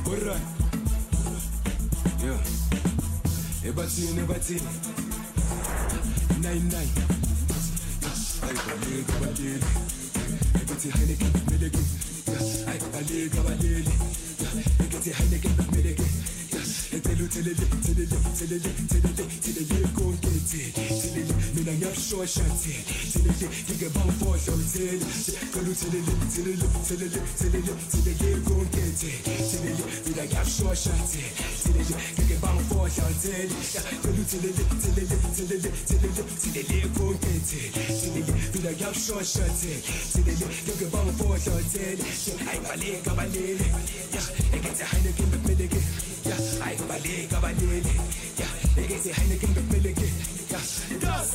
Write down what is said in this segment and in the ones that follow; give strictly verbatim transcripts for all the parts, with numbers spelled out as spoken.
Alright. Yeah. Ebatini, ebatini. Nine, nine. Ay, balili, balili. Ebati Heineken, meleke. Ay, balili, balili. Ebati Heineken, meleke. Tell tell it, tell it, tell it, tell it, tell it, go get it. Tell it, me na yap short shanty. Tell it, you get bound for show. Tell it, tell it, tell it, tell it, tell it, tell it, tell it, go get it. Tell it, me na yap short shanty. Tell it, you get bound for show. Tell it, tell it, tell it, tell it, tell it, tell it, tell it, go get it. Tell it, me na yap short shanty. Tell it, you get bound for show. Tell it, ay balé, balé, yeah, I get the Heineken, but me again. Yeah, I balé, balé, yeah, I get the Heineken, but me again. Yeah, it does.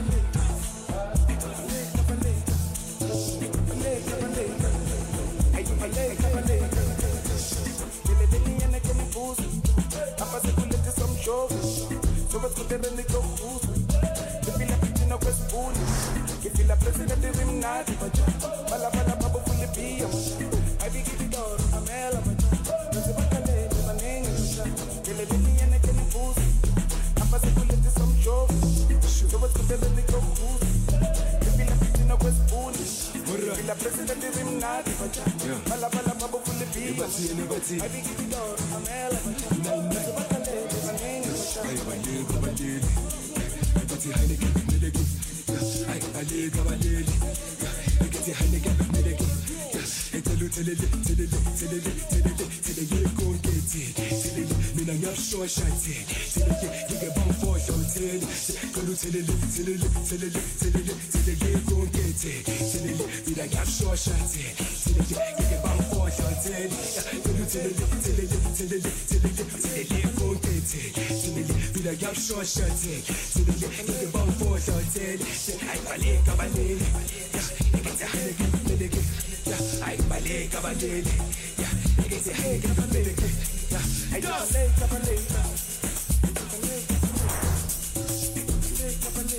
So what's good in the go the Filipino West Pool. If you la president of him not, Bala Bala Baba Filipino. I be giving door, I'm Ella, there's a bacale, my name is Filipino and I can boost. I'm a bullet to some show. So what's good in the go the Filipino West Pool. If la president of him not, Bala Bala Baba Filipino. I be giving door, I'm Ella, there's a bacale, my name is Ay, balili, balili. Ebati Heineken, meleke. Ay, balili, balili. Ebati Heineken, meleke. Tell it, tell it, tell it, tell it, tell it, tell it, go get it. Tell it, me na yap short shanty. Tell it, you get bound for show. Tell it, tell it, tell it, tell it, tell it, tell it, tell it, go get it. Tell it, me na yap short shanty. Tell it, you get bound for show. Tell it, tell it, tell it, tell it, tell it, tell it, tell it, go get it. Tell it, me na yap short shanty. Tell it, you get bound for show. Tell it, ay balé, balé, yeah, I get the Heineken, meleke. Yeah, I balé, balé, yeah, I get the Heineken, meleke. Yeah, I just balé, balé, balé, balé,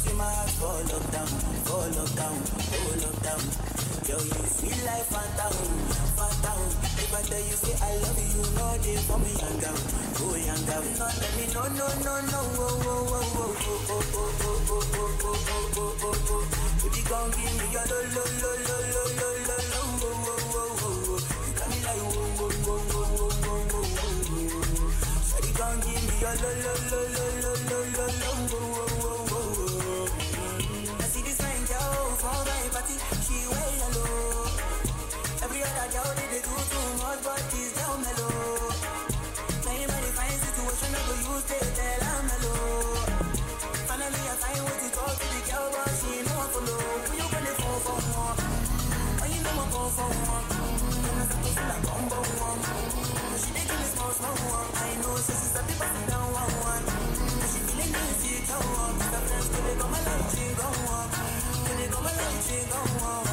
see my heart fall lockdown, fall lockdown, fall lockdown. Yo, you feel like phantom, phantom. If I tell you say I love you, you know they for me young down, oh young down. No, let me no, no, no, no, oh, oh, oh, oh, oh, oh, oh, oh, oh, oh, oh, oh, oh, oh. Would you come give me your lo, lo, lo, lo, lo, lo, lo, lo, oh, oh, oh, oh, oh. You got me like oh, oh, oh, oh, oh, oh, oh, oh, oh. Shawty come give me your lo, lo, lo, lo, lo, lo, lo, lo, oh, oh, oh, oh, oh. I see this fine girl for my party, she way hello. Every other girl they, they do too much, but this girl mellow. Now in my fine situation, I go use they tell I'm mellow. Finally I find way to talk to the girl, but she ain't no one follow. When you gonna fall for more? When you know I fall for more? When I start to feel like combo one, she dey give me small small one. I know so she's a bit busting down one one. She feeling good, she go on. The friends when they come my life, she go on. When they come my life, she go on.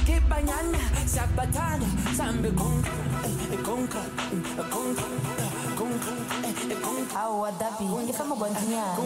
Sabatana, Sambe Conca, Conca, Conca. How would that be? If I'm a Guantanamo.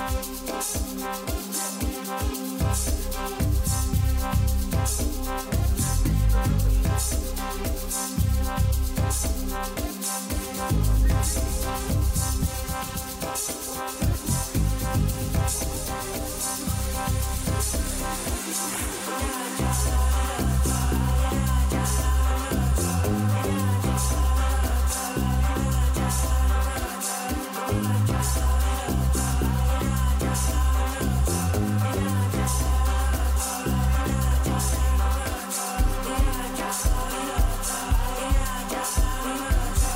Yeah.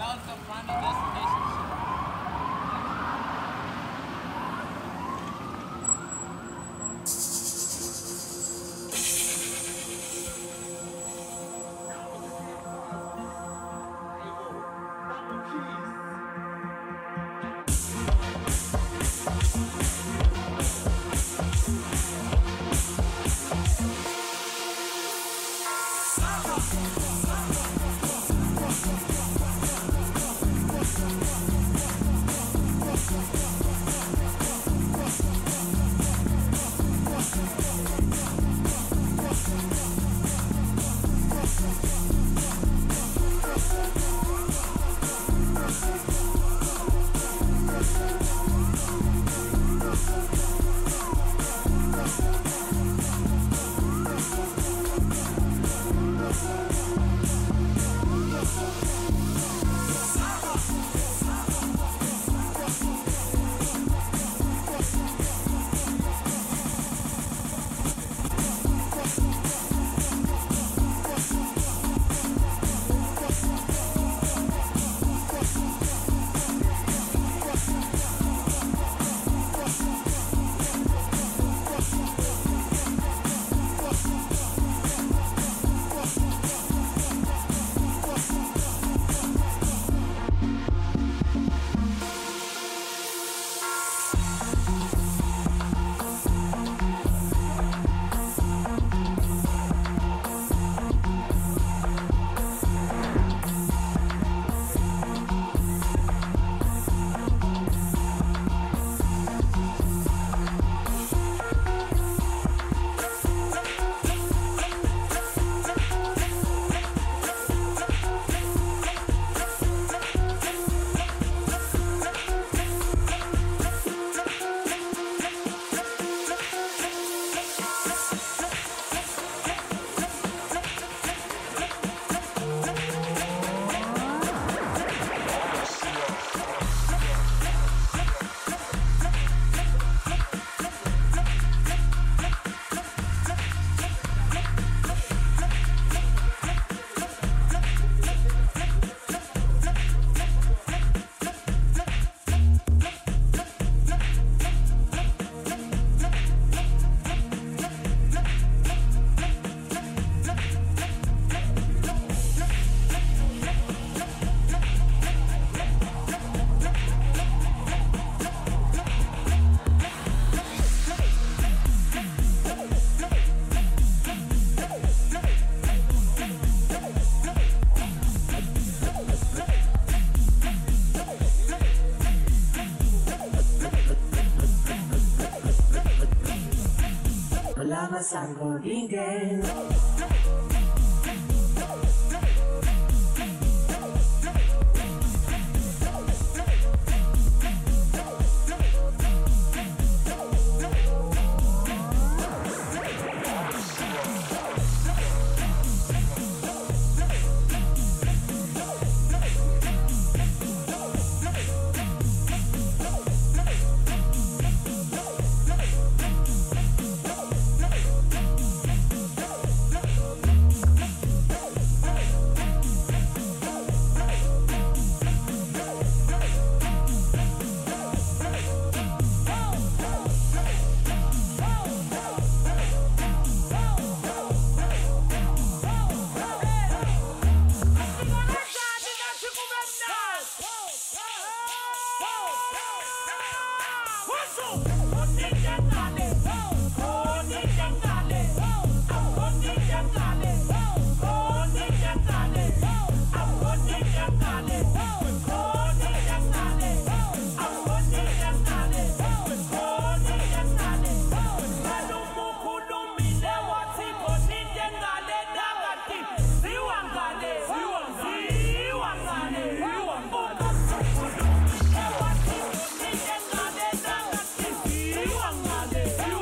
That was the final destination. Lama sango dinge. Hey!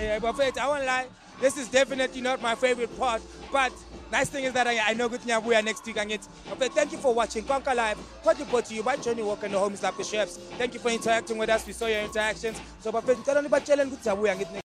yeah. But wait, I won't lie. This is definitely not my favorite part. But nice thing is that I, I know good Nyabuya next week and it. Okay, thank you for watching Conquer Live. What you brought to you by Johnny Walker and the Homies Like the Chefs. Thank you for interacting with us. We saw your interactions. So, but tell anybody good Nyabuya.